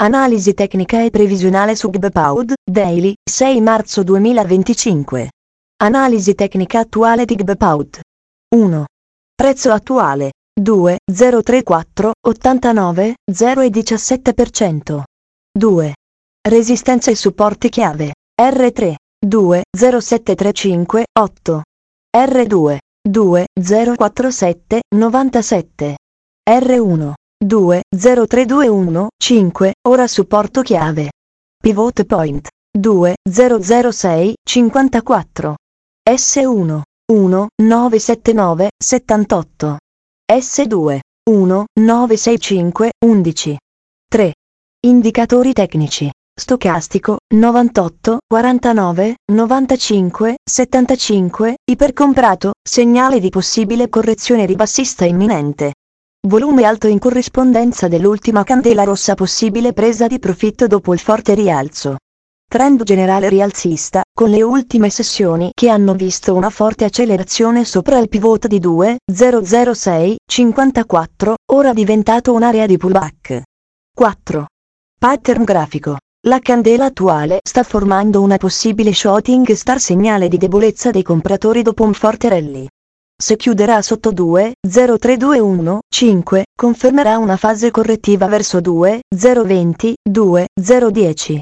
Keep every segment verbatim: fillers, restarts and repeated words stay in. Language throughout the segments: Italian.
Analisi tecnica e previsionale su GBPAUD, Daily, sei marzo duemilaventicinque. Analisi tecnica attuale di GBPAUD. uno. Prezzo attuale, due virgola zero tre quattro ottantanove zero virgola diciassette per cento. due. Resistenze e supporti chiave, R tre, due virgola zero sette tre cinque otto. R due, due virgola zero quattro sette novantasette. R uno, due virgola zero tre due uno cinque, ora supporto chiave. Pivot point, due virgola zero zero sei cinquantaquattro. S uno, uno virgola nove sette nove settantotto. S due, uno virgola nove sei cinque undici. tre. Indicatori tecnici. Stocastico, novantotto, quarantanove, novantacinque, settantacinque, ipercomprato, segnale di possibile correzione ribassista imminente. Volume alto in corrispondenza dell'ultima candela rossa, possibile presa di profitto dopo il forte rialzo. Trend generale rialzista, con le ultime sessioni che hanno visto una forte accelerazione sopra il pivot di due virgola zero zero sei cinquantaquattro, ora diventato un'area di pullback. quattro. Pattern grafico. La candela attuale sta formando una possibile shooting star, segnale di debolezza dei compratori dopo un forte rally. Se chiuderà sotto due virgola zero tre due uno cinque, confermerà una fase correttiva verso due virgola zero venti due virgola zero dieci.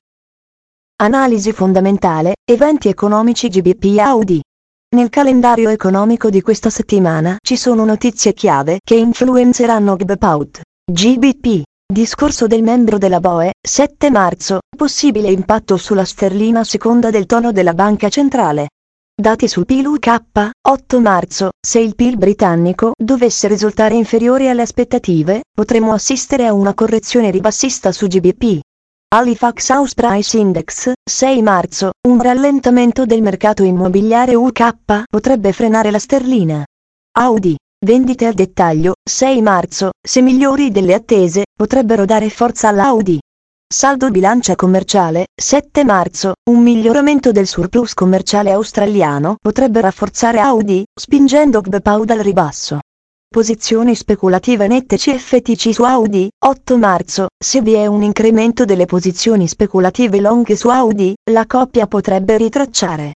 Analisi fondamentale, eventi economici G B P A U D. Nel calendario economico di questa settimana ci sono notizie chiave che influenzeranno GBPAUD. G B P. Discorso del membro della B O E, sette marzo, possibile impatto sulla sterlina a seconda del tono della banca centrale. Dati sul P I L U K, otto marzo, se il P I L britannico dovesse risultare inferiore alle aspettative, potremo assistere a una correzione ribassista su G B P. Halifax House Price Index, sei marzo, un rallentamento del mercato immobiliare U K potrebbe frenare la sterlina. A U D. Vendite al dettaglio, sei marzo, se migliori delle attese, potrebbero dare forza all'A U D. Saldo bilancia commerciale, sette marzo, un miglioramento del surplus commerciale australiano potrebbe rafforzare A U D, spingendo GBPAUD al ribasso. Posizioni speculative nette C F T C su A U D, otto marzo, se vi è un incremento delle posizioni speculative long su A U D, la coppia potrebbe ritracciare.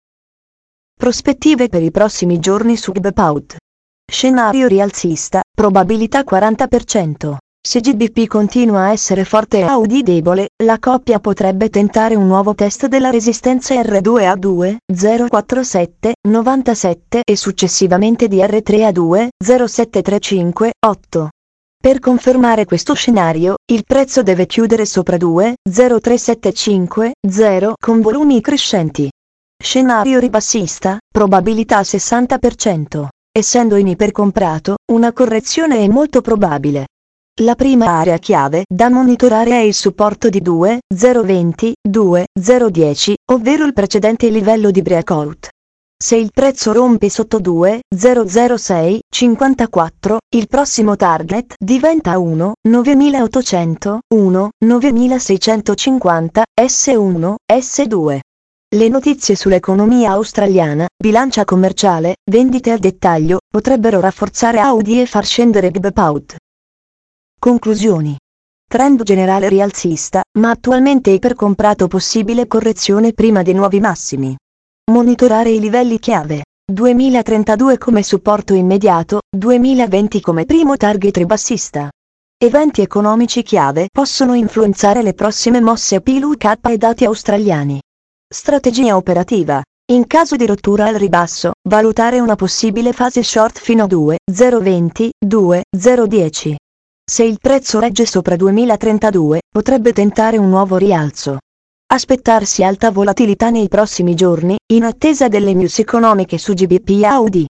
Prospettive per i prossimi giorni su GBPAUD. Scenario rialzista, probabilità quaranta per cento. Se G B P continua a essere forte e A U D debole, la coppia potrebbe tentare un nuovo test della resistenza R due a due virgola zero quattro sette novantasette e successivamente di R tre a due virgola zero sette tre cinque otto. Per confermare questo scenario, il prezzo deve chiudere sopra due virgola zero tre sette cinque zero con volumi crescenti. Scenario ribassista, probabilità sessanta per cento. Essendo in ipercomprato, una correzione è molto probabile. La prima area chiave da monitorare è il supporto di due virgola zero venti due virgola zero dieci, ovvero il precedente livello di breakout. Se il prezzo rompe sotto due virgola zero zero sei cinquantaquattro, il prossimo target diventa uno novemilaottocento uno novemiseicentocinquanta S uno S due. Le notizie sull'economia australiana, bilancia commerciale, vendite al dettaglio, potrebbero rafforzare A U D e far scendere GBPAUD. Conclusioni. Trend generale rialzista, ma attualmente ipercomprato, possibile correzione prima dei nuovi massimi. Monitorare i livelli chiave. duemilatrentadue come supporto immediato, duemilaventi come primo target ribassista. Eventi economici chiave possono influenzare le prossime mosse P I L U K e dati australiani. Strategia operativa. In caso di rottura al ribasso, valutare una possibile fase short fino a due virgola zero venti due virgola zero dieci. Se il prezzo regge sopra duemilatrentadue, potrebbe tentare un nuovo rialzo. Aspettarsi alta volatilità nei prossimi giorni, in attesa delle news economiche su G B P A U D.